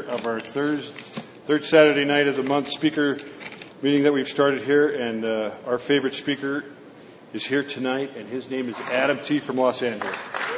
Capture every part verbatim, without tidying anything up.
of our third, third Saturday night of the month speaker meeting that we've started here. And uh, our favorite speaker is here tonight, and his name is Adam T. from Los Angeles.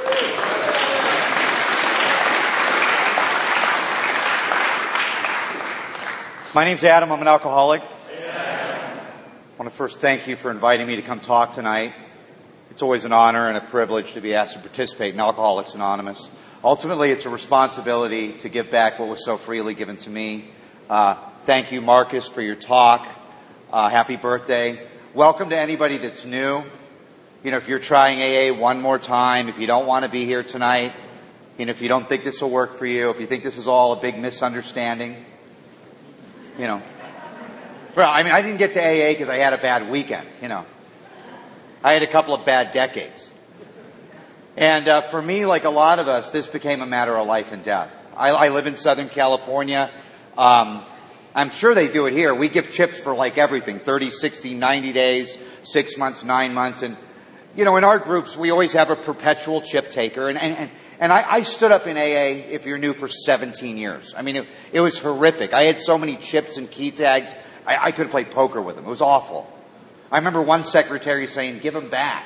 My name's Adam. I'm an alcoholic. I want to first thank you for inviting me to come talk tonight. It's always an honor and a privilege to be asked to participate in Alcoholics Anonymous. Ultimately, it's a responsibility to give back what was so freely given to me. Uh, thank you, Marcus, for your talk. Uh, happy birthday. Welcome to anybody that's new. You know, if you're trying A A one more time, if you don't want to be here tonight, you know, if you don't think this will work for you, if you think this is all a big misunderstanding, you know. Well, I mean, I didn't get to A A because I had a bad weekend, you know. I had a couple of bad decades. And uh, for me, like a lot of us, this became a matter of life and death. I, I live in Southern California. Um, I'm sure they do it here. We give chips for like everything, thirty, sixty, ninety days, six months, nine months. And, you know, in our groups, we always have a perpetual chip taker. And, and, and, and I, I stood up in A A, if you're new, for seventeen years. I mean, it, it was horrific. I had so many chips and key tags, I, I couldn't play poker with them. It was awful. I remember one secretary saying, give them back.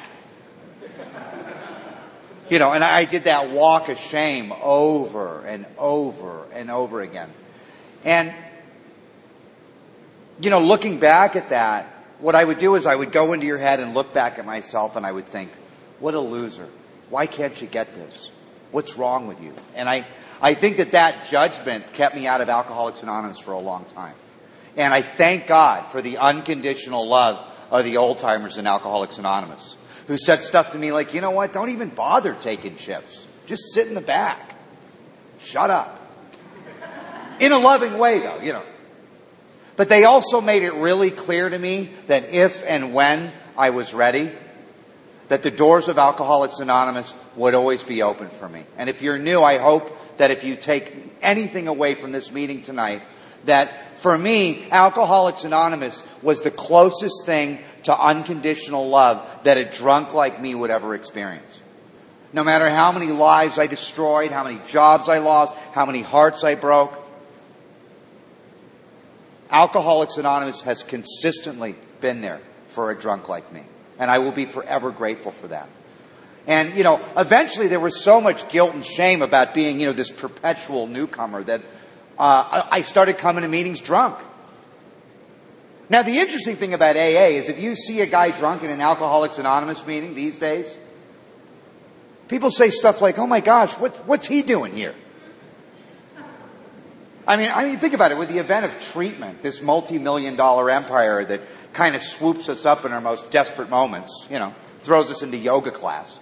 You know, and I did that walk of shame over and over and over again. And, you know, looking back at that, what I would do is I would go into your head and look back at myself and I would think, what a loser. Why can't you get this? What's wrong with you? And I, I think that that judgment kept me out of Alcoholics Anonymous for a long time. And I thank God for the unconditional love of the old-timers in Alcoholics Anonymous, who said stuff to me like, you know what, don't even bother taking chips. Just sit in the back. Shut up. In a loving way, though, you know. But they also made it really clear to me that if and when I was ready, that the doors of Alcoholics Anonymous would always be open for me. And if you're new, I hope that if you take anything away from this meeting tonight, that for me, Alcoholics Anonymous was the closest thing to unconditional love that a drunk like me would ever experience. No matter how many lives I destroyed, how many jobs I lost, how many hearts I broke, Alcoholics Anonymous has consistently been there for a drunk like me. And I will be forever grateful for that. And, you know, eventually there was so much guilt and shame about being, you know, this perpetual newcomer that Uh, I started coming to meetings drunk. Now, the interesting thing about A A is if you see a guy drunk in an Alcoholics Anonymous meeting these days, people say stuff like, oh my gosh, what, what's he doing here? I mean, I mean, think about it. With the event of treatment, this multi-million dollar empire that kind of swoops us up in our most desperate moments, you know, throws us into yoga class.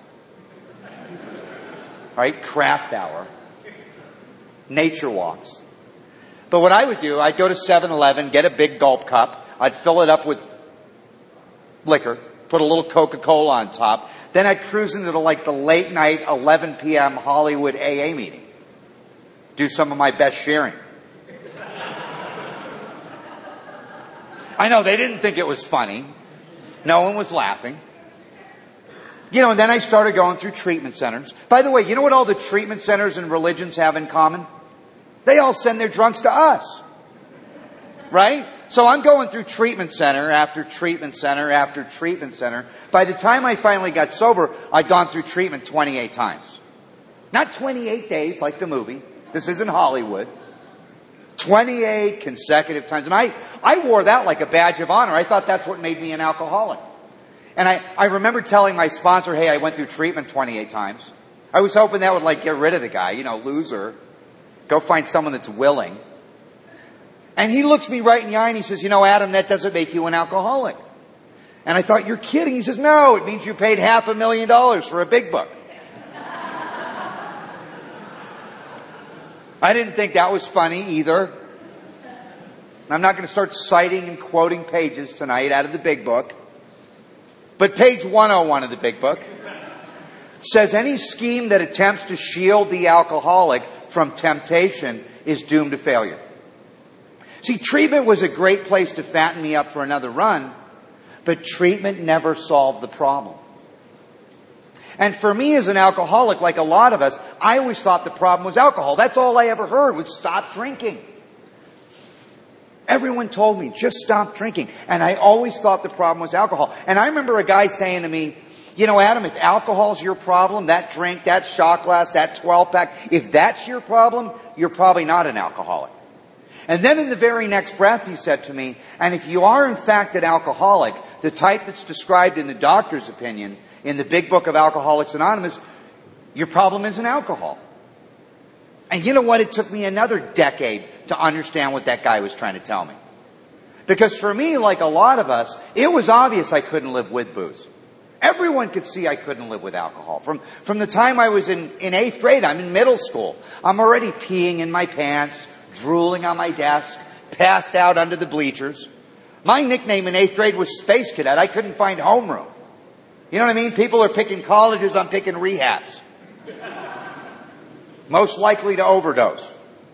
Right? Craft hour. Nature walks. But what I would do, I'd go to seven eleven, get a big gulp cup, I'd fill it up with liquor, put a little Coca-Cola on top, then I'd cruise into the, like the late night eleven p.m. Hollywood A A meeting. Do some of my best sharing. I know, they didn't think it was funny. No one was laughing. You know, and then I started going through treatment centers. By the way, you know what all the treatment centers and religions have in common? They all send their drunks to us. Right? So I'm going through treatment center after treatment center after treatment center. By the time I finally got sober, I'd gone through treatment twenty-eight times. Not twenty-eight days like the movie. This isn't Hollywood. twenty-eight consecutive times. And I, I wore that like a badge of honor. I thought that's what made me an alcoholic. And I, I remember telling my sponsor, hey, I went through treatment twenty-eight times. I was hoping that would like get rid of the guy, you know, loser. Go find someone that's willing. And he looks me right in the eye and he says, you know, Adam, that doesn't make you an alcoholic. And I thought, you're kidding. He says, no, it means you paid half a million dollars for a big book. I didn't think that was funny either. I'm not going to start citing and quoting pages tonight out of the big book. But page one oh one of the big book says any scheme that attempts to shield the alcoholic from temptation is doomed to failure. See, treatment was a great place to fatten me up for another run, but treatment never solved the problem. And for me as an alcoholic, like a lot of us, I always thought the problem was alcohol. That's all I ever heard was stop drinking. Everyone told me, just stop drinking. And I always thought the problem was alcohol. And I remember a guy saying to me, you know, Adam, if alcohol's your problem, that drink, that shot glass, that twelve pack, if that's your problem, you're probably not an alcoholic. And then in the very next breath he said to me, and if you are in fact an alcoholic, the type that's described in the doctor's opinion, in the big book of Alcoholics Anonymous, your problem isn't alcohol. And you know what? It took me another decade to understand what that guy was trying to tell me. Because for me, like a lot of us, it was obvious I couldn't live with booze. Everyone could see I couldn't live with alcohol. From, from the time I was in, in eighth grade, I'm in middle school. I'm already peeing in my pants, drooling on my desk, passed out under the bleachers. My nickname in eighth grade was Space Cadet. I couldn't find homeroom. You know what I mean? People are picking colleges, I'm picking rehabs. Most likely to overdose.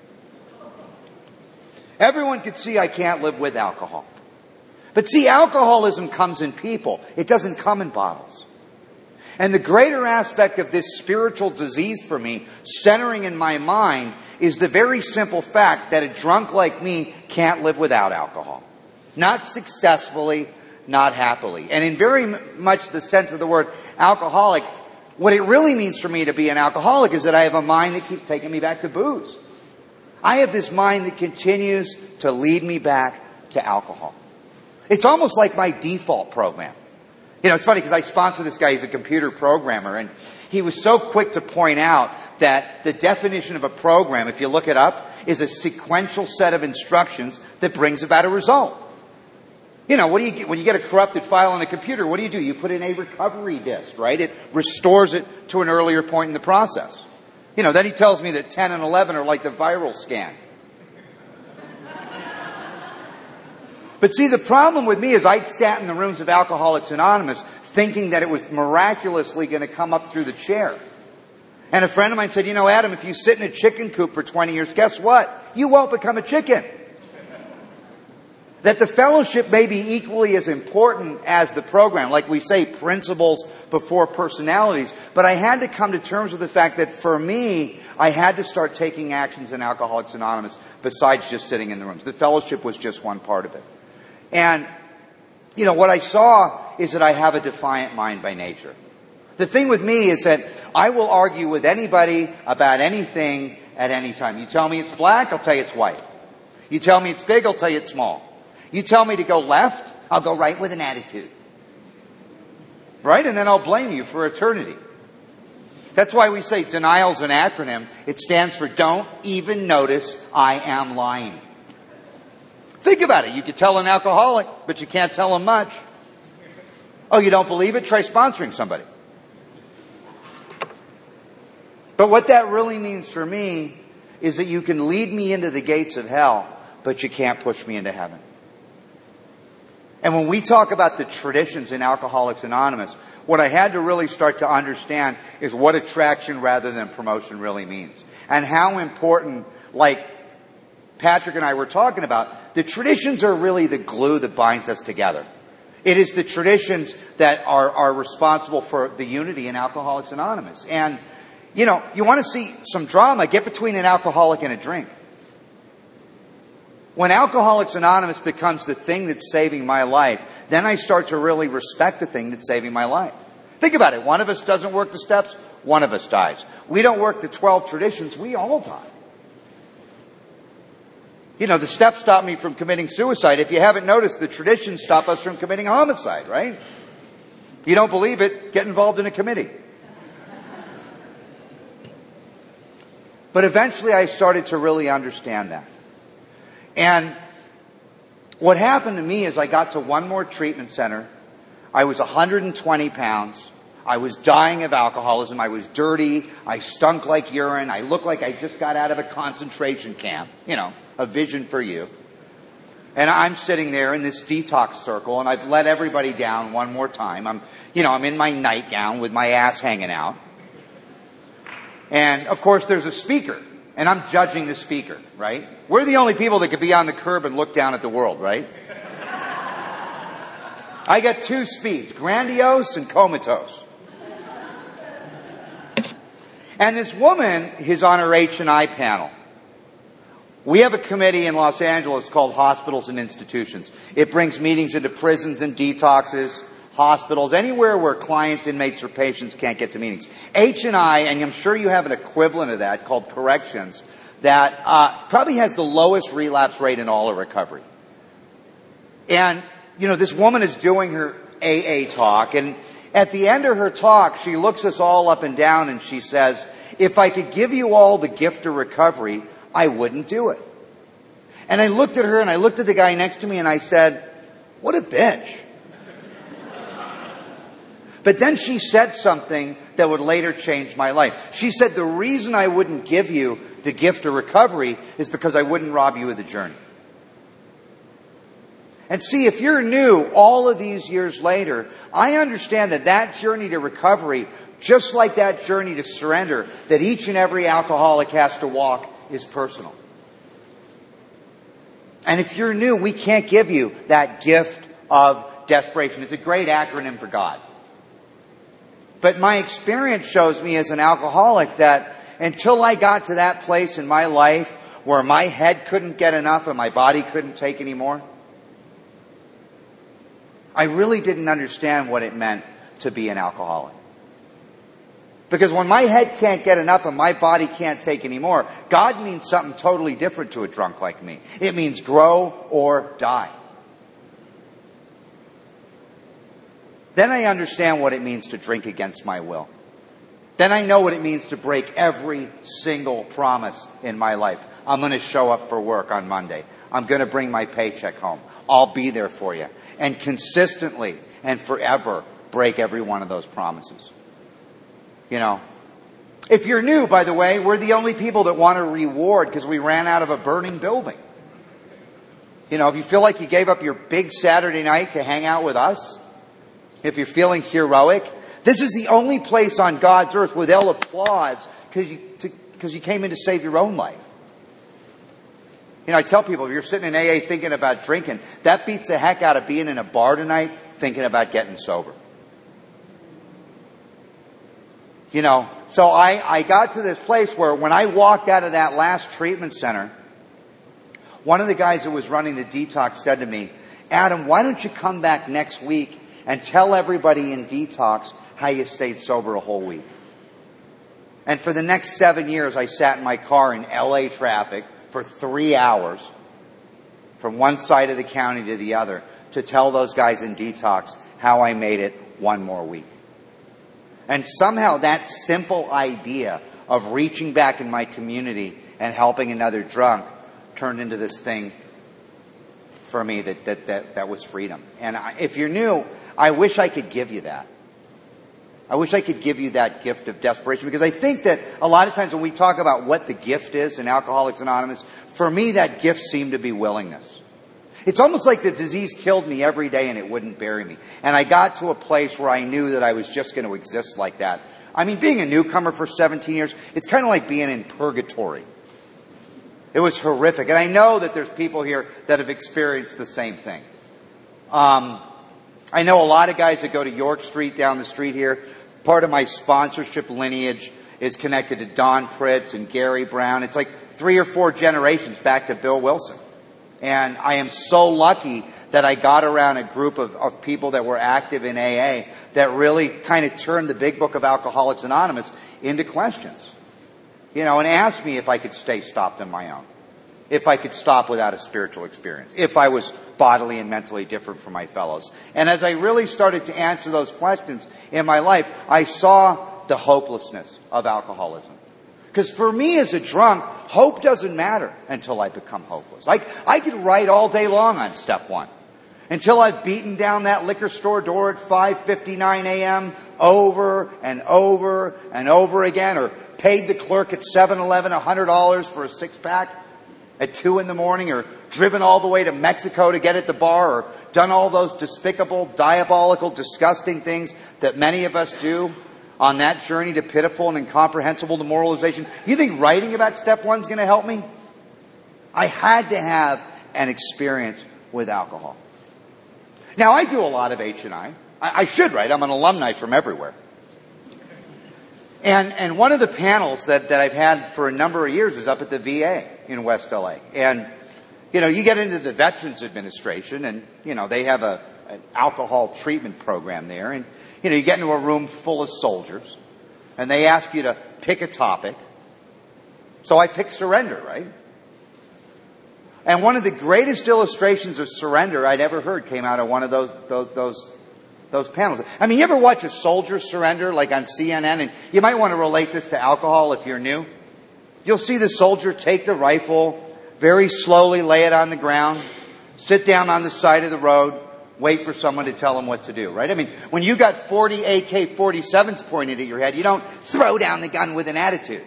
Everyone could see I can't live with alcohol. But see, alcoholism comes in people. It doesn't come in bottles. And the greater aspect of this spiritual disease for me, centering in my mind, is the very simple fact that a drunk like me can't live without alcohol. Not successfully, not happily. And in very much the sense of the word alcoholic, what it really means for me to be an alcoholic is that I have a mind that keeps taking me back to booze. I have this mind that continues to lead me back to alcohol. It's almost like my default program. You know, it's funny because I sponsor this guy. He's a computer programmer. And he was so quick to point out that the definition of a program, if you look it up, is a sequential set of instructions that brings about a result. You know, what do you get when you get a corrupted file on a computer? What do you do? You put in a recovery disk, right? It restores it to an earlier point in the process. You know, then he tells me that ten and eleven are like the viral scan. But see, the problem with me is I'd sat in the rooms of Alcoholics Anonymous thinking that it was miraculously going to come up through the chair. And a friend of mine said, you know, Adam, if you sit in a chicken coop for twenty years, guess what? You won't become a chicken. That the fellowship may be equally as important as the program. Like we say, principles before personalities. But I had to come to terms with the fact that for me, I had to start taking actions in Alcoholics Anonymous besides just sitting in the rooms. The fellowship was just one part of it. And, you know, what I saw is that I have a defiant mind by nature. The thing with me is that I will argue with anybody about anything at any time. You tell me it's black, I'll tell you it's white. You tell me it's big, I'll tell you it's small. You tell me to go left, I'll go right with an attitude. Right? And then I'll blame you for eternity. That's why we say denial's an acronym. It stands for don't even notice I am lying. Think about it. You could tell an alcoholic, but you can't tell him much. Oh, you don't believe it? Try sponsoring somebody. But what that really means for me is that you can lead me into the gates of hell, but you can't push me into heaven. And when we talk about the traditions in Alcoholics Anonymous, what I had to really start to understand is what attraction rather than promotion really means. And how important, like Patrick and I were talking about, the traditions are really the glue that binds us together. It is the traditions that are, are responsible for the unity in Alcoholics Anonymous. And, you know, you want to see some drama, get between an alcoholic and a drink. When Alcoholics Anonymous becomes the thing that's saving my life, then I start to really respect the thing that's saving my life. Think about it. One of us doesn't work the steps, one of us dies. We don't work the twelve traditions, we all die. You know, the steps stop me from committing suicide. If you haven't noticed, the traditions stop us from committing homicide, right? If you don't believe it, get involved in a committee. But eventually I started to really understand that. And what happened to me is I got to one more treatment center. I was one hundred twenty pounds. I was dying of alcoholism. I was dirty. I stunk like urine. I looked like I just got out of a concentration camp. You know, a vision for you. And I'm sitting there in this detox circle, and I've let everybody down one more time. I'm, you know, I'm in my nightgown with my ass hanging out. And, of course, there's a speaker. And I'm judging the speaker, right? We're the only people that could be on the curb and look down at the world, right? I got two speeds, grandiose and comatose. And this woman is on her H and I panel. We have a committee in Los Angeles called Hospitals and Institutions. It brings meetings into prisons and detoxes, hospitals, anywhere where clients, inmates, or patients can't get to meetings. H and I, and I'm sure you have an equivalent of that called Corrections, that uh, probably has the lowest relapse rate in all of recovery. And, you know, this woman is doing her A A talk, and at the end of her talk, she looks us all up and down and she says, if I could give you all the gift of recovery, I wouldn't do it. And I looked at her and I looked at the guy next to me and I said, what a bitch. But then she said something that would later change my life. She said, the reason I wouldn't give you the gift of recovery is because I wouldn't rob you of the journey. And see, if you're new all of these years later, I understand that that journey to recovery, just like that journey to surrender that each and every alcoholic has to walk, is personal. And if you're new, we can't give you that gift of desperation. It's a great acronym for God. But my experience shows me as an alcoholic that until I got to that place in my life where my head couldn't get enough and my body couldn't take any more, I really didn't understand what it meant to be an alcoholic. Because when my head can't get enough and my body can't take any more, God means something totally different to a drunk like me. It means grow or die. Then I understand what it means to drink against my will. Then I know what it means to break every single promise in my life. I'm going to show up for work on Monday. I'm going to bring my paycheck home. I'll be there for you. And consistently and forever break every one of those promises. You know, if you're new, by the way, we're the only people that want a reward because we ran out of a burning building. You know, if you feel like you gave up your big Saturday night to hang out with us, if you're feeling heroic, this is the only place on God's earth where they'll applaud because you, because you came in to save your own life. You know, I tell people, if you're sitting in A A thinking about drinking, that beats the heck out of being in a bar tonight thinking about getting sober. You know, so I, I got to this place where when I walked out of that last treatment center, one of the guys that was running the detox said to me, Adam, why don't you come back next week and tell everybody in detox how you stayed sober a whole week? And for the next seven years, I sat in my car in L A traffic for three hours from one side of the county to the other to tell those guys in detox how I made it one more week. And somehow that simple idea of reaching back in my community and helping another drunk turned into this thing for me that that that, that was freedom. And I, if you're new, I wish I could give you that. I wish I could give you that gift of desperation, because I think that a lot of times when we talk about what the gift is in Alcoholics Anonymous, for me that gift seemed to be willingness. It's almost like the disease killed me every day and it wouldn't bury me. And I got to a place where I knew that I was just going to exist like that. I mean, being a newcomer for seventeen years, it's kind of like being in purgatory. It was horrific. And I know that there's people here that have experienced the same thing. Um, I know a lot of guys that go to York Street down the street here. Part of my sponsorship lineage is connected to Don Pritz and Gary Brown. It's like three or four generations back to Bill Wilson. And I am so lucky that I got around a group of, of people that were active in A A that really kind of turned the big book of Alcoholics Anonymous into questions. You know, and asked me if I could stay stopped on my own. If I could stop without a spiritual experience. If I was bodily and mentally different from my fellows. And as I really started to answer those questions in my life, I saw the hopelessness of alcoholism. Because for me as a drunk, hope doesn't matter until I become hopeless. I, I could write all day long on step one. Until I've beaten down that liquor store door at five fifty-nine a.m. over and over and over again. Or paid the clerk at seven eleven one hundred dollars for a six-pack at two in the morning. Or driven all the way to Mexico to get at the bar. Or done all those despicable, diabolical, disgusting things that many of us do on that journey to pitiful and incomprehensible demoralization. You think writing about step one is going to help me? I had to have an experience with alcohol. Now, I do a lot of H and I. I should, right? I'm an alumni from everywhere. And and one of the panels that, that I've had for a number of years is up at the V A in West L A. And, you know, you get into the Veterans Administration and, you know, they have a an alcohol treatment program there. And, you know, you get into a room full of soldiers and they ask you to pick a topic. So I picked surrender, right? And one of the greatest illustrations of surrender I'd ever heard came out of one of those those those, those panels. I mean, you ever watch a soldier surrender like on C N N? And you might want to relate this to alcohol if you're new. You'll see the soldier take the rifle, very slowly lay it on the ground, sit down on the side of the road, wait for someone to tell him what to do, right? I mean, when you got forty A K forty-sevens pointed at your head, you don't throw down the gun with an attitude.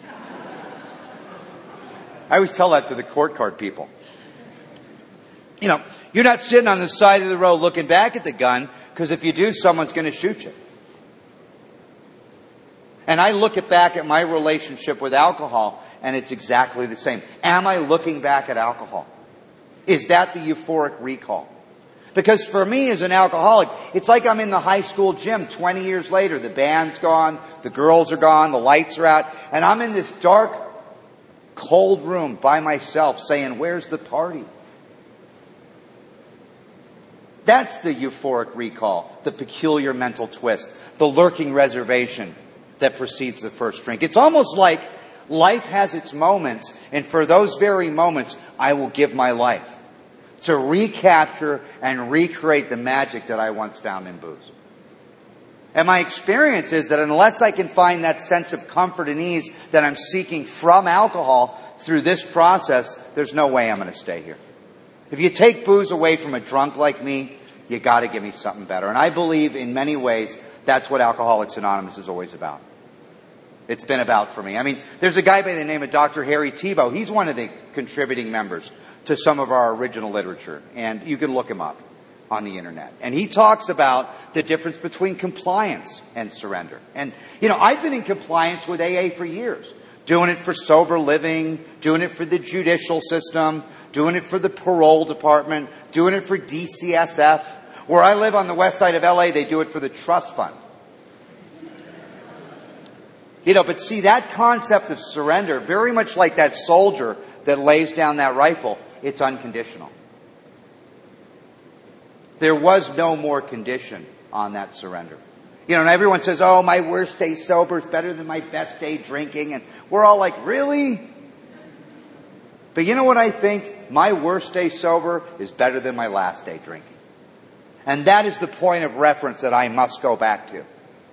I always tell that to the court card people. You know, you're not sitting on the side of the road looking back at the gun, because if you do, someone's going to shoot you. And I look at back at my relationship with alcohol, and it's exactly the same. Am I looking back at alcohol? Is that the euphoric recall? Because for me as an alcoholic, it's like I'm in the high school gym twenty years later. The band's gone, the girls are gone, the lights are out, and I'm in this dark, cold room by myself saying, where's the party? That's the euphoric recall, the peculiar mental twist, the lurking reservation that precedes the first drink. It's almost like life has its moments, and for those very moments, I will give my life to recapture and recreate the magic that I once found in booze. And my experience is that unless I can find that sense of comfort and ease that I'm seeking from alcohol through this process, there's no way I'm going to stay here. If you take booze away from a drunk like me, you got to give me something better. And I believe in many ways that's what Alcoholics Anonymous is always about. It's been about for me. I mean, there's a guy by the name of Doctor Harry Tebow. He's one of the contributing members to some of our original literature. And you can look him up on the internet. And he talks about the difference between compliance and surrender. And, you know, I've been in compliance with A A for years. Doing it for sober living, doing it for the judicial system, doing it for the parole department, doing it for D C S F. Where I live on the west side of L A, they do it for the trust fund. You know, but see, that concept of surrender, very much like that soldier that lays down that rifle, it's unconditional. There was no more condition on that surrender. You know, and everyone says, oh, my worst day sober is better than my best day drinking. And we're all like, really? But you know what I think? My worst day sober is better than my last day drinking. And that is the point of reference that I must go back to.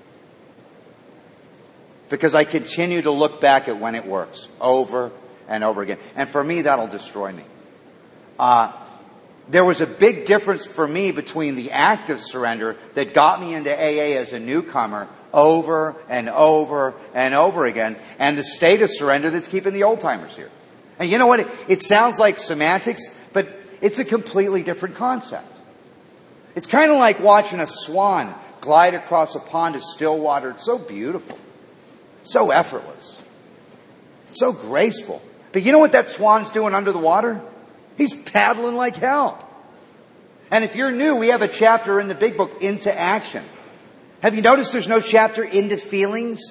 Because I continue to look back at when it works over and over again. And for me, that'll destroy me. Uh, there was a big difference for me between the act of surrender that got me into A A as a newcomer over and over and over again, and the state of surrender that's keeping the old timers here. And you know what? It, it sounds like semantics, but it's a completely different concept. It's kind of like watching a swan glide across a pond of still water. It's so beautiful, so effortless, so graceful. But you know what that swan's doing under the water? He's paddling like hell. And if you're new, we have a chapter in the big book, Into Action. Have you noticed there's no chapter into feelings?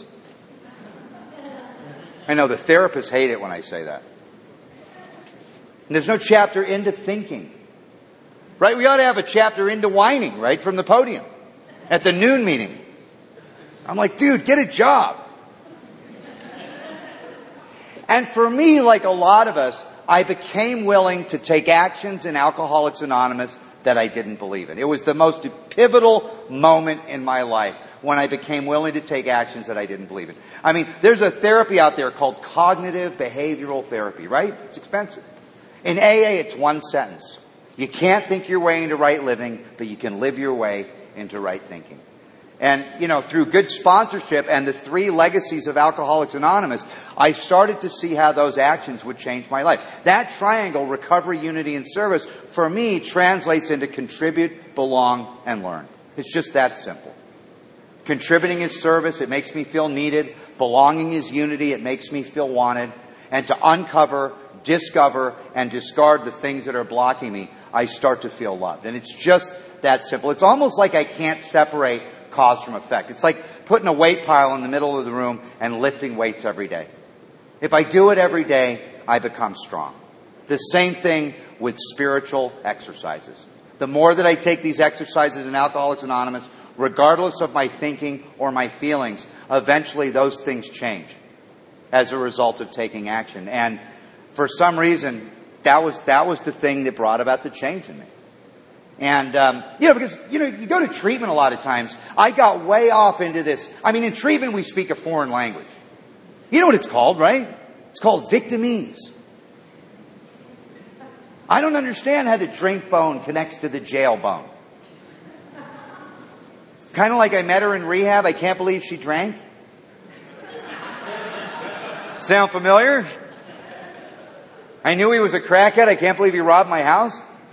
I know the therapists hate it when I say that. And there's no chapter into thinking. Right? We ought to have a chapter into whining, right, from the podium at the noon meeting. I'm like, dude, get a job. And for me, like a lot of us, I became willing to take actions in Alcoholics Anonymous that I didn't believe in. It was the most pivotal moment in my life when I became willing to take actions that I didn't believe in. I mean, there's a therapy out there called cognitive behavioral therapy, right? It's expensive. In A A, it's one sentence. You can't think your way into right living, but you can live your way into right thinking. And, you know, through good sponsorship and the three legacies of Alcoholics Anonymous, I started to see how those actions would change my life. That triangle, recovery, unity, and service, for me, translates into contribute, belong, and learn. It's just that simple. Contributing is service. It makes me feel needed. Belonging is unity. It makes me feel wanted. And to uncover, discover, and discard the things that are blocking me, I start to feel loved. And it's just that simple. It's almost like I can't separate cause from effect. It's like putting a weight pile in the middle of the room and lifting weights every day. If I do it every day, I become strong. The same thing with spiritual exercises. The more that I take these exercises in Alcoholics Anonymous, regardless of my thinking or my feelings, eventually those things change as a result of taking action. And for some reason, that was that was the thing that brought about the change in me. And, um, you know, because, you know, you go to treatment a lot of times. I got way off into this. I mean, in treatment, we speak a foreign language. You know what it's called, right? It's called victimese. I don't understand how the drink bone connects to the jail bone. Kind of like I met her in rehab. I can't believe she drank. Sound familiar? I knew he was a crackhead. I can't believe he robbed my house.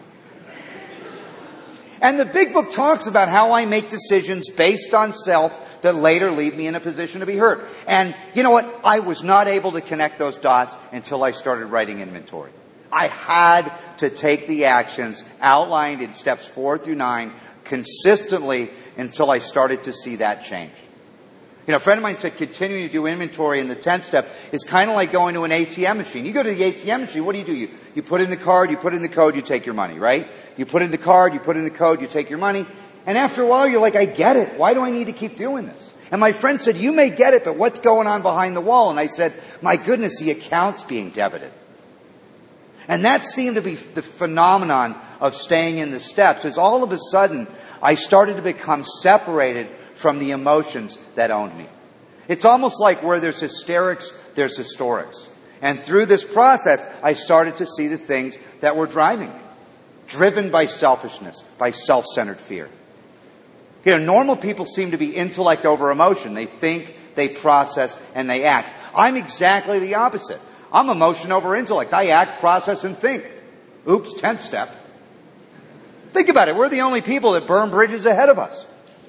And the big book talks about how I make decisions based on self that later leave me in a position to be hurt. And you know what? I was not able to connect those dots until I started writing inventory. I had to take the actions outlined in steps four through nine consistently until I started to see that change. You know, a friend of mine said continuing to do inventory in the tenth step is kind of like going to an A T M machine. You go to the A T M machine, what do you do? You, you put in the card, you put in the code, you take your money, right? You put in the card, you put in the code, you take your money. And after a while, you're like, I get it. Why do I need to keep doing this? And my friend said, you may get it, but what's going on behind the wall? And I said, my goodness, the account's being debited. And that seemed to be the phenomenon of staying in the steps, is all of a sudden, I started to become separated from the emotions that owned me. It's almost like where there's hysterics, there's historics. And through this process, I started to see the things that were driving me. Driven by selfishness, by self-centered fear. You know, normal people seem to be intellect over emotion. They think, they process, and they act. I'm exactly the opposite. I'm emotion over intellect. I act, process, and think. Oops, tenth step. Think about it. We're the only people that burn bridges ahead of us.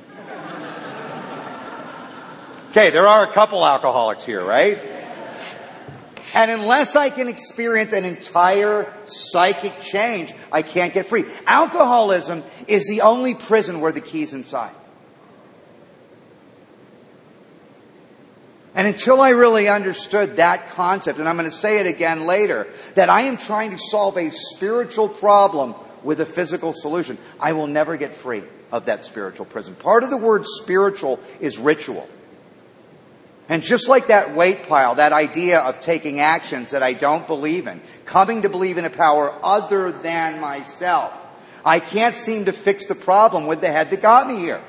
Okay, there are a couple alcoholics here, right? And unless I can experience an entire psychic change, I can't get free. Alcoholism is the only prison where the key's inside. And until I really understood that concept, and I'm going to say it again later, that I am trying to solve a spiritual problem with a physical solution, I will never get free of that spiritual prison. Part of the word spiritual is ritual. And just like that weight pile, that idea of taking actions that I don't believe in, coming to believe in a power other than myself, I can't seem to fix the problem with the head that got me here.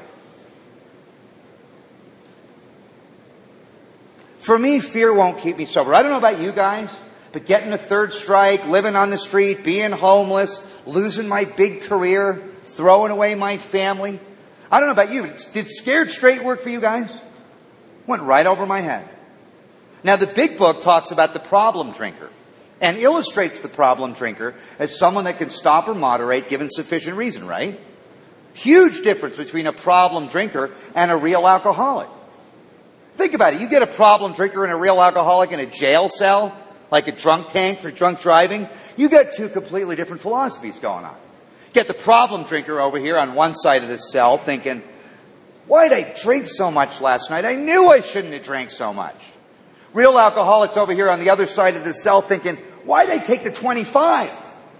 For me, fear won't keep me sober. I don't know about you guys, but getting a third strike, living on the street, being homeless, losing my big career, throwing away my family. I don't know about you, but did scared straight work for you guys? Went right over my head. Now, the big book talks about the problem drinker and illustrates the problem drinker as someone that can stop or moderate given sufficient reason, right? Huge difference between a problem drinker and a real alcoholic. Think about it. You get a problem drinker and a real alcoholic in a jail cell, like a drunk tank for drunk driving. You get two completely different philosophies going on. Get the problem drinker over here on one side of the cell thinking, why'd I drink so much last night? I knew I shouldn't have drank so much. Real alcoholics over here on the other side of the cell thinking, why'd I take the twenty-five?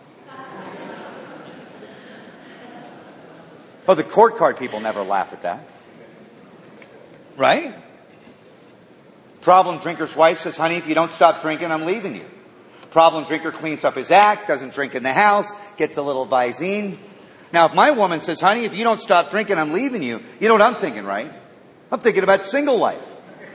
Oh, the court card people never laugh at that. Right? Problem drinker's wife says, honey, if you don't stop drinking, I'm leaving you. Problem drinker cleans up his act, doesn't drink in the house, gets a little Visine. Now, if my woman says, honey, if you don't stop drinking, I'm leaving you, you know what I'm thinking, right? I'm thinking about single life.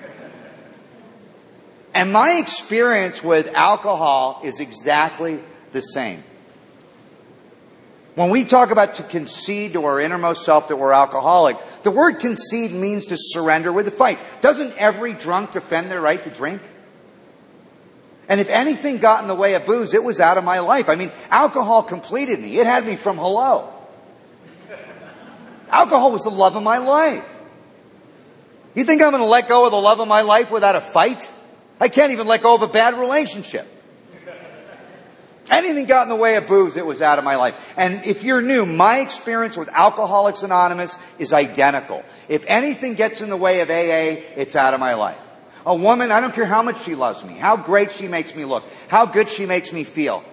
And my experience with alcohol is exactly the same. When we talk about to concede to our innermost self that we're alcoholic, the word concede means to surrender with a fight. Doesn't every drunk defend their right to drink? And if anything got in the way of booze, it was out of my life. I mean, alcohol completed me. It had me from hello. Alcohol was the love of my life. You think I'm going to let go of the love of my life without a fight? I can't even let go of a bad relationship. Anything got in the way of booze, it was out of my life. And if you're new, my experience with Alcoholics Anonymous is identical. If anything gets in the way of A A, it's out of my life. A woman, I don't care how much she loves me, how great she makes me look, how good she makes me feel.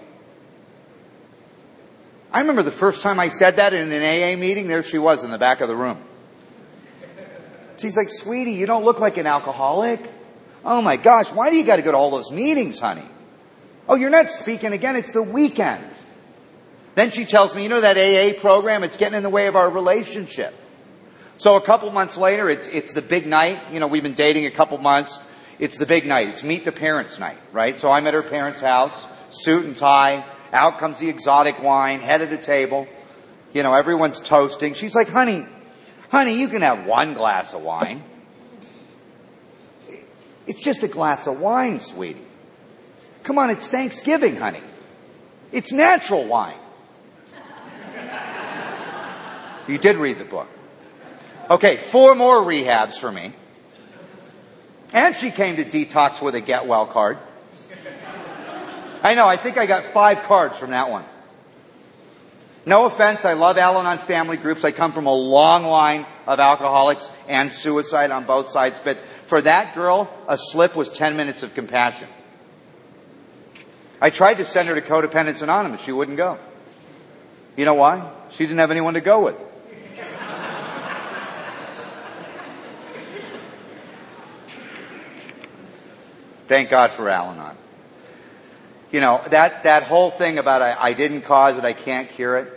I remember the first time I said that in an A A meeting, there she was in the back of the room. She's like, sweetie, you don't look like an alcoholic. Oh my gosh, why do you got to go to all those meetings, honey? Oh, you're not speaking again, it's the weekend. Then she tells me, you know that A A program, it's getting in the way of our relationship. So a couple months later, it's, it's the big night. You know, we've been dating a couple months. It's the big night. It's meet the parents night, right? So I'm at her parents' house, suit and tie. Out comes the exotic wine, head of the table. You know, everyone's toasting. She's like, honey, honey, you can have one glass of wine. It's just a glass of wine, sweetie. Come on, it's Thanksgiving, honey. It's natural wine. You did read the book. Okay, four more rehabs for me. And she came to detox with a get well card. I know, I think I got five cards from that one. No offense, I love Al-Anon family groups. I come from a long line of alcoholics and suicide on both sides. But for that girl, a slip was ten minutes of compassion. I tried to send her to Codependence Anonymous. She wouldn't go. You know why? She didn't have anyone to go with. Thank God for Al-Anon. You know, that, that whole thing about I, I didn't cause it, I can't cure it.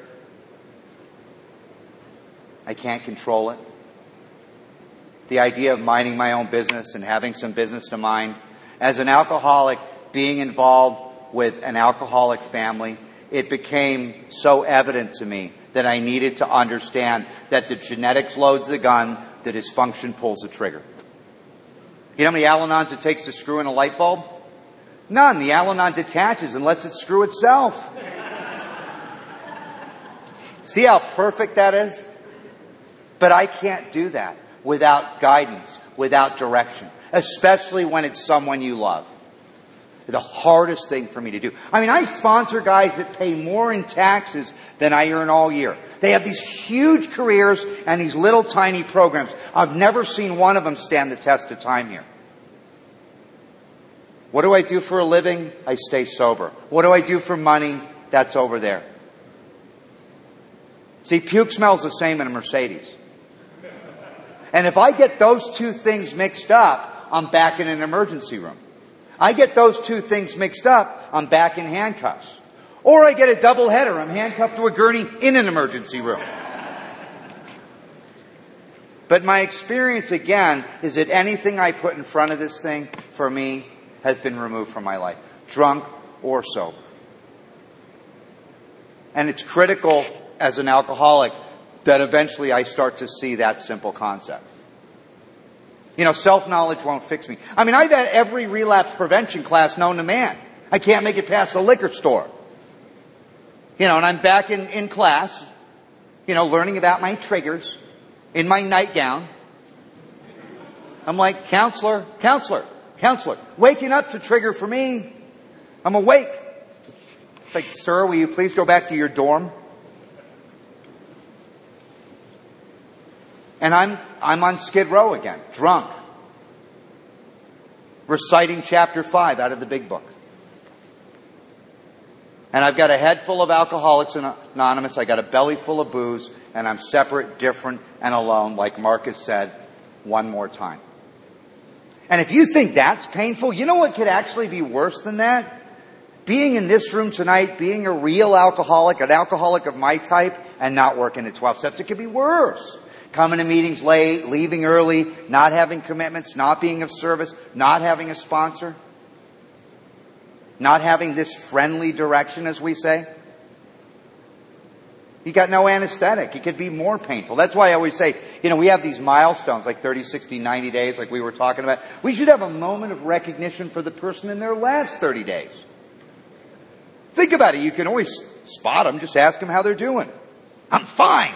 I can't control it. The idea of minding my own business and having some business to mind. As an alcoholic, being involved with an alcoholic family, it became so evident to me that I needed to understand that the genetics loads the gun, the dysfunction pulls the trigger. You know how many Al-Anons it takes to screw in a light bulb? None. The Al-Anon detaches and lets it screw itself. See how perfect that is? But I can't do that without guidance, without direction, especially when it's someone you love. The hardest thing for me to do. I mean, I sponsor guys that pay more in taxes than I earn all year. They have these huge careers and these little tiny programs. I've never seen one of them stand the test of time here. What do I do for a living? I stay sober. What do I do for money? That's over there. See, puke smells the same in a Mercedes. And if I get those two things mixed up, I'm back in an emergency room. I get those two things mixed up, I'm back in handcuffs. Or I get a double header, I'm handcuffed to a gurney in an emergency room. But my experience, again, is that anything I put in front of this thing, for me, has been removed from my life. Drunk or sober. And it's critical as an alcoholic that eventually I start to see that simple concept. You know, self-knowledge won't fix me. I mean, I've had every relapse prevention class known to man. I can't make it past the liquor store. You know, and I'm back in, in class, you know, learning about my triggers in my nightgown. I'm like, counselor, counselor, counselor. Waking up's a trigger for me. I'm awake. It's like, sir, will you please go back to your dorm? And I'm I'm on Skid Row again, drunk, reciting chapter five out of the big book. And I've got a head full of Alcoholics Anonymous, I got a belly full of booze, and I'm separate, different, and alone, like Marcus said, one more time. And if you think that's painful, you know what could actually be worse than that? Being in this room tonight, being a real alcoholic, an alcoholic of my type, and not working at twelve steps, it could be worse. Coming to meetings late, leaving early, not having commitments, not being of service, not having a sponsor, not having this friendly direction, as we say. You got no anesthetic. It could be more painful. That's why I always say, you know, we have these milestones like thirty, sixty, ninety days like we were talking about. We should have a moment of recognition for the person in their last thirty days. Think about it. You can always spot them. Just ask them how they're doing. I'm fine.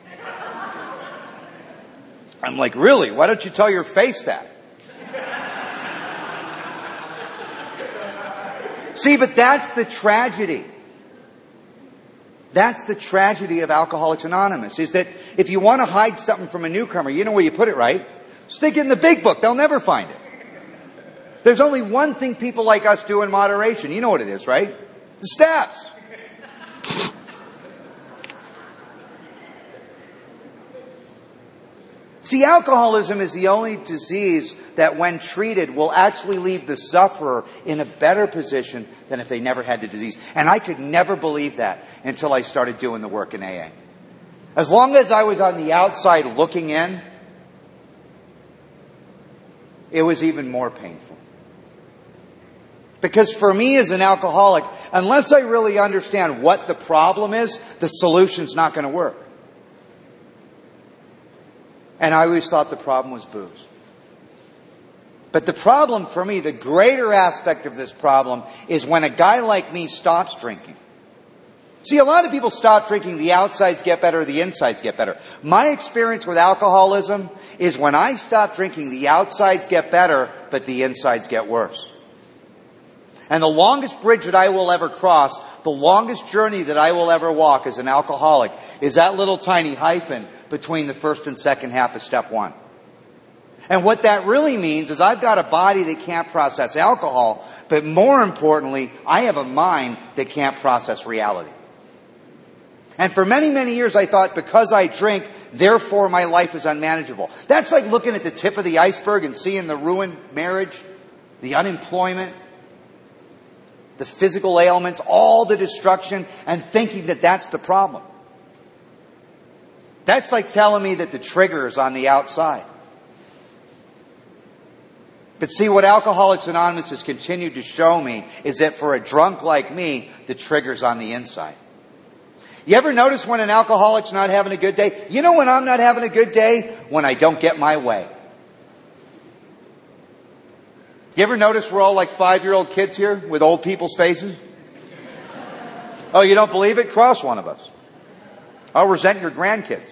I'm like, really? Why don't you tell your face that? See, but that's the tragedy. That's the tragedy of Alcoholics Anonymous, is that if you want to hide something from a newcomer, you know where you put it, right? Stick it in the big book. They'll never find it. There's only one thing people like us do in moderation. You know what it is, right? The steps. See, alcoholism is the only disease that when treated will actually leave the sufferer in a better position than if they never had the disease. And I could never believe that until I started doing the work in A A. As long as I was on the outside looking in, it was even more painful. Because for me as an alcoholic, unless I really understand what the problem is, the solution's not going to work. And I always thought the problem was booze. But the problem for me, the greater aspect of this problem, is when a guy like me stops drinking. See, a lot of people stop drinking, the outsides get better, the insides get better. My experience with alcoholism is when I stop drinking, the outsides get better, but the insides get worse. And the longest bridge that I will ever cross, the longest journey that I will ever walk as an alcoholic, is that little tiny hyphen between the first and second half of step one. And what that really means is I've got a body that can't process alcohol, but more importantly, I have a mind that can't process reality. And for many, many years I thought because I drink, therefore my life is unmanageable. That's like looking at the tip of the iceberg and seeing the ruined marriage, the unemployment, the physical ailments, all the destruction, and thinking that that's the problem. That's like telling me that the trigger is on the outside. But see, what Alcoholics Anonymous has continued to show me is that for a drunk like me, the trigger's on the inside. You ever notice when an alcoholic's not having a good day? You know when I'm not having a good day? When I don't get my way. You ever notice we're all like five-year-old kids here with old people's faces? Oh, you don't believe it? Cross one of us. I'll resent your grandkids.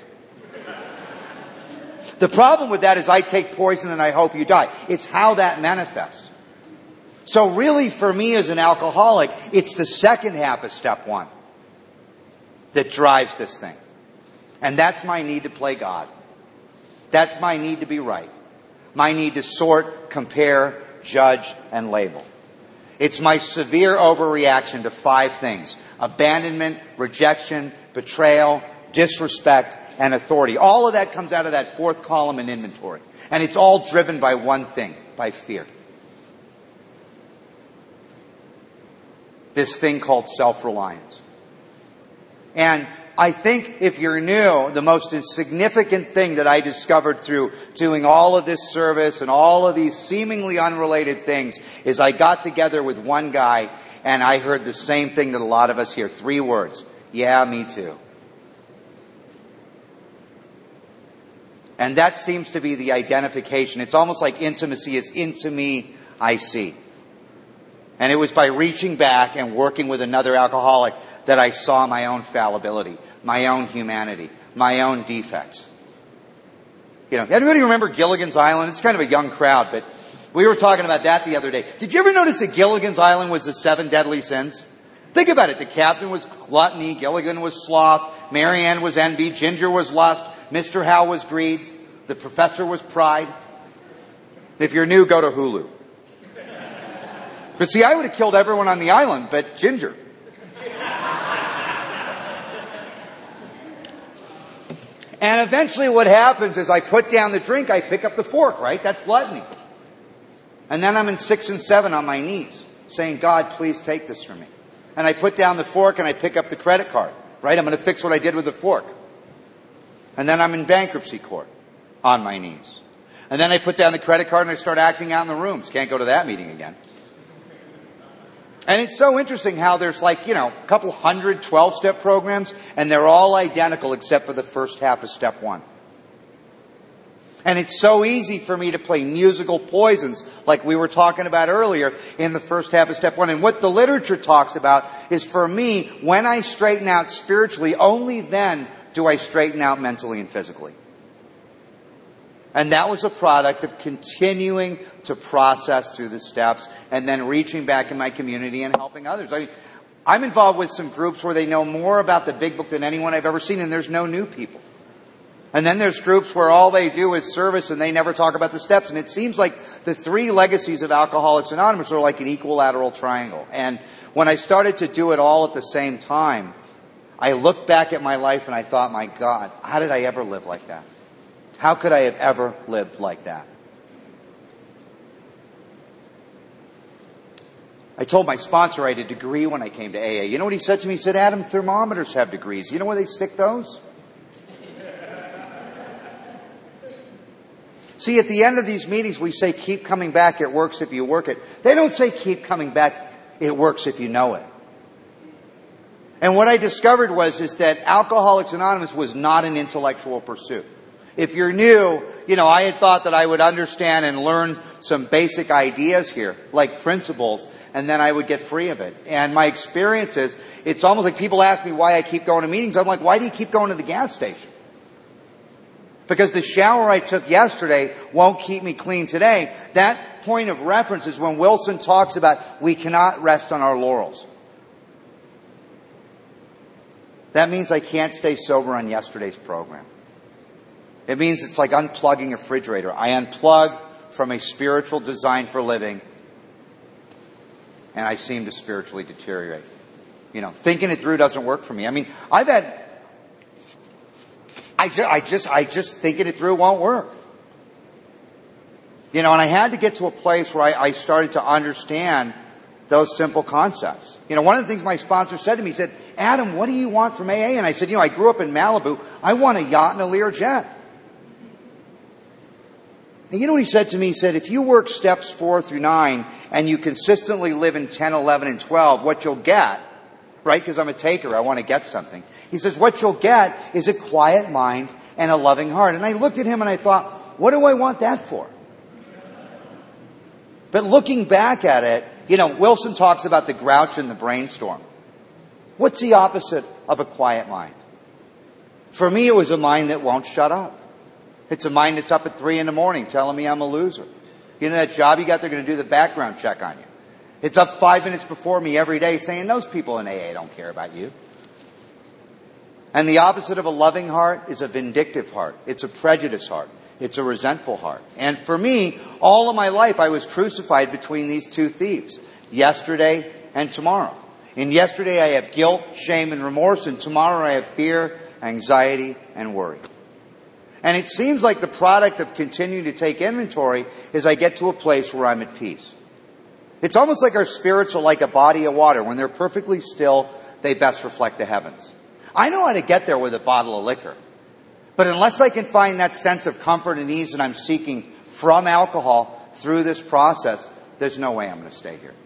The problem with that is I take poison and I hope you die. It's how that manifests. So really for me as an alcoholic, it's the second half of step one that drives this thing. And that's my need to play God. That's my need to be right. My need to sort, compare, judge, and label. It's my severe overreaction to five things: abandonment, rejection, betrayal, disrespect, and authority. All of that comes out of that fourth column in inventory. And it's all driven by one thing, by fear. This thing called self-reliance. And I think if you're new, the most significant thing that I discovered through doing all of this service and all of these seemingly unrelated things is I got together with one guy and I heard the same thing that a lot of us hear. Three words. Yeah, me too. And that seems to be the identification. It's almost like intimacy is into me, I see. And it was by reaching back and working with another alcoholic that I saw my own fallibility, my own humanity, my own defects. You know, anybody remember Gilligan's Island? It's kind of a young crowd, but we were talking about that the other day. Did you ever notice that Gilligan's Island was the seven deadly sins? Think about it. The captain was gluttony, Gilligan was sloth, Marianne was envy, Ginger was lust, Mister Howe was greed, the professor was pride. If you're new, go to Hulu. But see, I would have killed everyone on the island, but Ginger. And eventually what happens is I put down the drink, I pick up the fork, right? That's gluttony. And then I'm in six and seven on my knees, saying, God, please take this from me. And I put down the fork and I pick up the credit card, right? I'm going to fix what I did with the fork. And then I'm in bankruptcy court on my knees. And then I put down the credit card and I start acting out in the rooms. Can't go to that meeting again. And it's so interesting how there's like, you know, a couple hundred twelve-step programs, and they're all identical except for the first half of step one. And it's so easy for me to play musical poisons like we were talking about earlier in the first half of step one. And what the literature talks about is, for me, when I straighten out spiritually, only then do I straighten out mentally and physically. And that was a product of continuing to process through the steps and then reaching back in my community and helping others. I mean, I'm involved with some groups where they know more about the Big Book than anyone I've ever seen, and there's no new people. And then there's groups where all they do is service and they never talk about the steps. And it seems like the three legacies of Alcoholics Anonymous are like an equilateral triangle. And when I started to do it all at the same time, I looked back at my life and I thought, my God, how did I ever live like that? How could I have ever lived like that? I told my sponsor I had a degree when I came to A A. You know what he said to me? He said, Adam, thermometers have degrees. You know where they stick those? See, at the end of these meetings, we say, keep coming back. It works if you work it. They don't say, keep coming back. It works if you know it. And what I discovered was is that Alcoholics Anonymous was not an intellectual pursuit. If you're new, you know, I had thought that I would understand and learn some basic ideas here, like principles, and then I would get free of it. And my experience is, it's almost like people ask me why I keep going to meetings. I'm like, why do you keep going to the gas station? Because the shower I took yesterday won't keep me clean today. That point of reference is when Wilson talks about we cannot rest on our laurels. That means I can't stay sober on yesterday's program. It means it's like unplugging a refrigerator. I unplug from a spiritual design for living, and I seem to spiritually deteriorate. You know, thinking it through doesn't work for me. I mean, I've had, I just, I just, I just thinking it through won't work. You know, and I had to get to a place where I, I started to understand those simple concepts. You know, one of the things my sponsor said to me, he said, Adam, what do you want from A A? And I said, you know, I grew up in Malibu. I want a yacht and a Learjet. And you know what he said to me? He said, if you work steps four through nine and you consistently live in ten, eleven, and twelve, what you'll get, right? Because I'm a taker. I want to get something. He says, what you'll get is a quiet mind and a loving heart. And I looked at him and I thought, what do I want that for? But looking back at it, you know, Wilson talks about the grouch and the brainstorm. What's the opposite of a quiet mind? For me, it was a mind that won't shut up. It's a mind that's up at three in the morning telling me I'm a loser. You know that job you got, they're going to do the background check on you. It's up five minutes before me every day saying those people in A A don't care about you. And the opposite of a loving heart is a vindictive heart. It's a prejudiced heart. It's a resentful heart. And for me, all of my life I was crucified between these two thieves, yesterday and tomorrow. In yesterday I have guilt, shame, and remorse, and tomorrow I have fear, anxiety, and worry. And it seems like the product of continuing to take inventory is I get to a place where I'm at peace. It's almost like our spirits are like a body of water. When they're perfectly still, they best reflect the heavens. I know how to get there with a bottle of liquor. But unless I can find that sense of comfort and ease that I'm seeking from alcohol through this process, there's no way I'm going to stay here.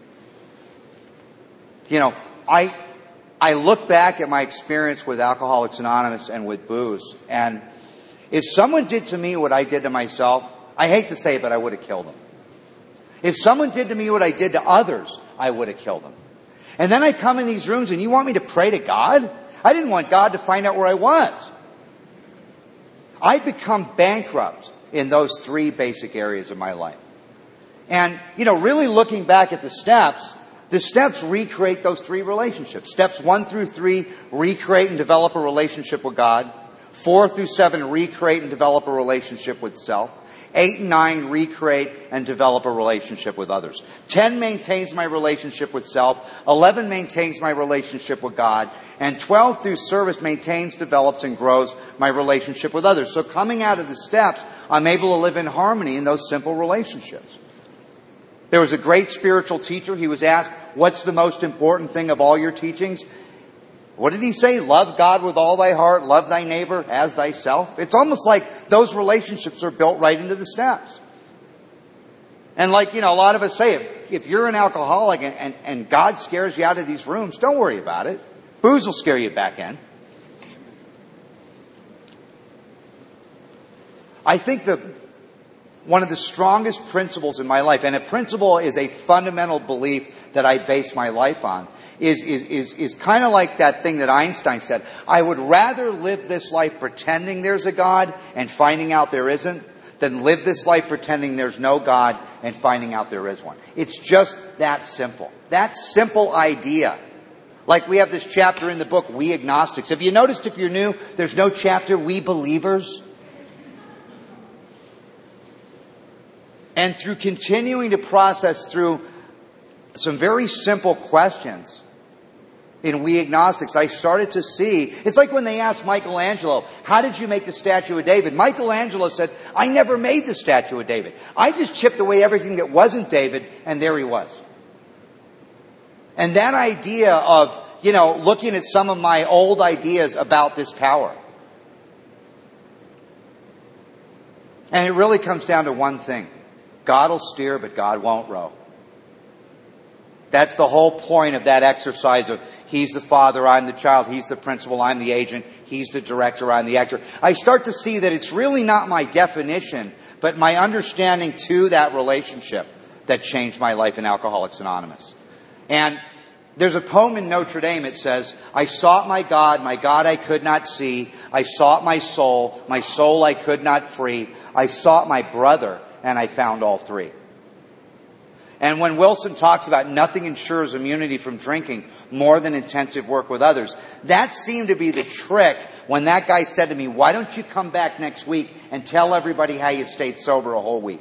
You know, I I look back at my experience with Alcoholics Anonymous and with booze, and if someone did to me what I did to myself, I hate to say it, but I would have killed them. If someone did to me what I did to others, I would have killed them. And then I come in these rooms and you want me to pray to God? I didn't want God to find out where I was. I'd become bankrupt in those three basic areas of my life. And, you know, really looking back at the steps, the steps recreate those three relationships. Steps one through three recreate and develop a relationship with God. Four through seven recreate and develop a relationship with self. Eight and nine recreate and develop a relationship with others. Ten maintains my relationship with self. Eleven maintains my relationship with God. And twelve through service maintains, develops, and grows my relationship with others. So coming out of the steps, I'm able to live in harmony in those simple relationships. There was a great spiritual teacher. He was asked, what's the most important thing of all your teachings? What did he say? Love God with all thy heart, love thy neighbor as thyself. It's almost like those relationships are built right into the steps. And like, you know, a lot of us say, if, if you're an alcoholic and, and, and God scares you out of these rooms, don't worry about it. Booze will scare you back in. I think that one of the strongest principles in my life, and a principle is a fundamental belief that I base my life on, is, is, is, is kind of like that thing that Einstein said. I would rather live this life pretending there's a God and finding out there isn't than live this life pretending there's no God and finding out there is one. It's just that simple. That simple idea. Like we have this chapter in the book, We Agnostics. Have you noticed, if you're new, there's no chapter, We Believers? And through continuing to process through some very simple questions in We Agnostics, I started to see, it's like when they asked Michelangelo, how did you make the statue of David? Michelangelo said, I never made the statue of David. I just chipped away everything that wasn't David, and there he was. And that idea of, you know, looking at some of my old ideas about this power. And it really comes down to one thing. God will steer, but God won't row. That's the whole point of that exercise of He's the father, I'm the child. He's the principal, I'm the agent. He's the director, I'm the actor. I start to see that it's really not my definition, but my understanding to that relationship that changed my life in Alcoholics Anonymous. And there's a poem in Notre Dame. It says, I sought my God, my God I could not see. I sought my soul, my soul I could not free. I sought my brother, and I found all three. And when Wilson talks about nothing ensures immunity from drinking more than intensive work with others, that seemed to be the trick when that guy said to me, why don't you come back next week and tell everybody how you stayed sober a whole week?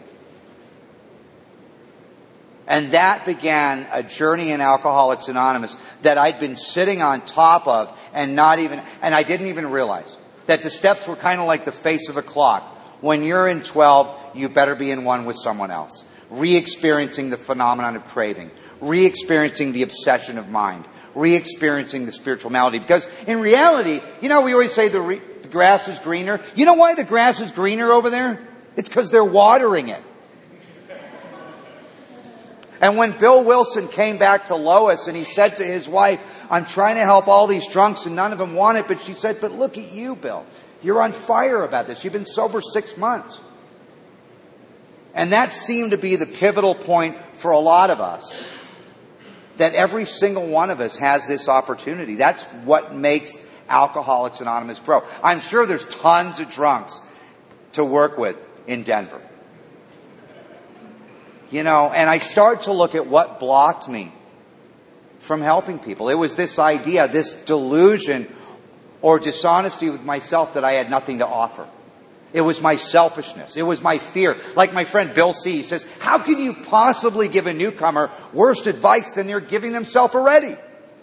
And that began a journey in Alcoholics Anonymous that I'd been sitting on top of and not even, and I didn't even realize that the steps were kind of like the face of a clock. When you're in twelve, you better be in one with someone else. Re-experiencing the phenomenon of craving. Re-experiencing the obsession of mind. Re-experiencing the spiritual malady. Because in reality, you know, we always say the, re- the grass is greener. You know why the grass is greener over there? It's because they're watering it. And when Bill Wilson came back to Lois and he said to his wife, I'm trying to help all these drunks and none of them want it. But she said, but look at you, Bill. You're on fire about this. You've been sober six months. And that seemed to be the pivotal point for a lot of us. That every single one of us has this opportunity. That's what makes Alcoholics Anonymous grow. I'm sure there's tons of drunks to work with in Denver. You know, and I start to look at what blocked me from helping people. It was this idea, this delusion or dishonesty with myself that I had nothing to offer. It was my selfishness. It was my fear. Like my friend Bill C. He says, how can you possibly give a newcomer worse advice than they're giving themselves already?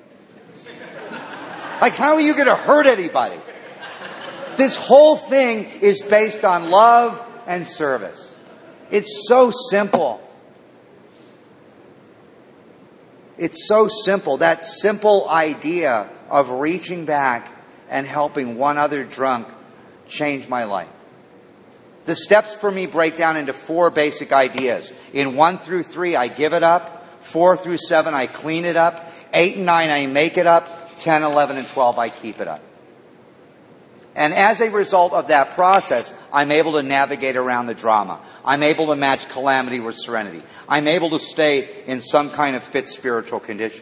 Like, how are you going to hurt anybody? This whole thing is based on love and service. It's so simple. It's so simple. That simple idea of reaching back and helping one other drunk changed my life. The steps for me break down into four basic ideas. In one through three, I give it up. Four through seven, I clean it up. Eight and nine, I make it up. Ten, eleven, and twelve, I keep it up. And as a result of that process, I'm able to navigate around the drama. I'm able to match calamity with serenity. I'm able to stay in some kind of fit spiritual condition.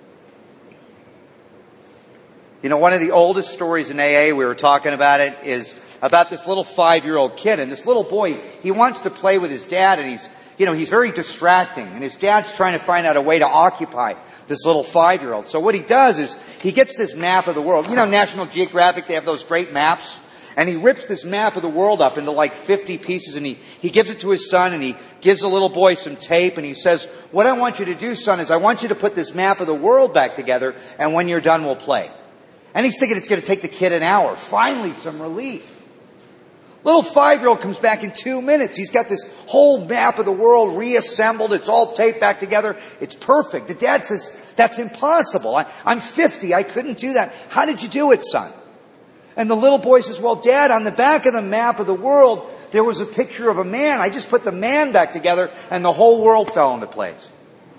You know, one of the oldest stories in A A, we were talking about it, is about this little five-year-old kid. And this little boy, he wants to play with his dad, and he's, you know, he's very distracting. And his dad's trying to find out a way to occupy this little five-year-old. So what he does is he gets this map of the world. You know, National Geographic, they have those great maps. And he rips this map of the world up into like fifty pieces, and he, he gives it to his son, and he gives the little boy some tape, and he says, what I want you to do, son, is I want you to put this map of the world back together, and when you're done, we'll play. And he's thinking it's going to take the kid an hour. Finally, some relief. Little five-year-old comes back in two minutes. He's got this whole map of the world reassembled. It's all taped back together. It's perfect. The dad says, that's impossible. I, I'm fifty. I couldn't do that. How did you do it, son? And the little boy says, well, Dad, on the back of the map of the world, there was a picture of a man. I just put the man back together, and the whole world fell into place.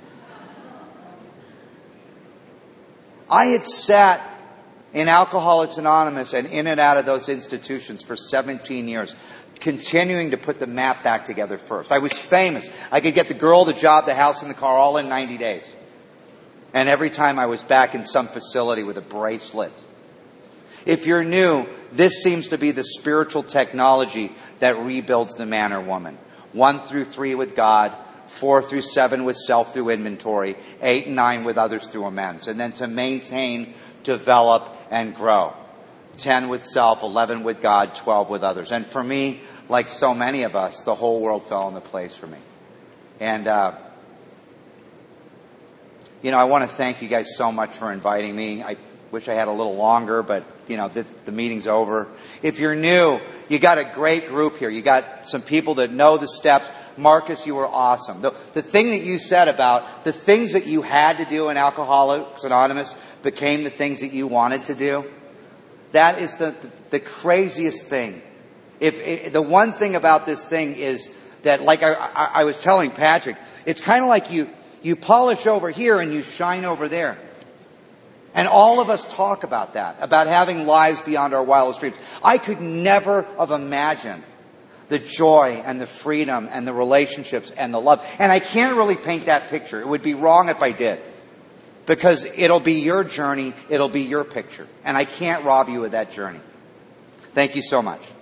I had sat in Alcoholics Anonymous and in and out of those institutions for seventeen years, continuing to put the map back together first. I was famous. I could get the girl, the job, the house, and the car all in ninety days. And every time I was back in some facility with a bracelet. If you're new, this seems to be the spiritual technology that rebuilds the man or woman. One through three with God, four through seven with self through inventory, eight and nine with others through amends. And then to maintain, develop, and grow. ten with self, eleven with God, twelve with others. And for me, like so many of us, the whole world fell into place for me. And, uh, you know, I want to thank you guys so much for inviting me. I wish I had a little longer, but, you know, the, the meeting's over. If you're new, you got a great group here. You got some people that know the steps. Marcus, you were awesome. The, the thing that you said about the things that you had to do in Alcoholics Anonymous became the things that you wanted to do. That is the, the, the craziest thing. If, if the one thing about this thing is that, like I, I, I was telling Patrick, it's kind of like you, you polish over here and you shine over there. And all of us talk about that, about having lives beyond our wildest dreams. I could never have imagined the joy and the freedom and the relationships and the love. And I can't really paint that picture. It would be wrong if I did. Because it'll be your journey, it'll be your picture. And I can't rob you of that journey. Thank you so much.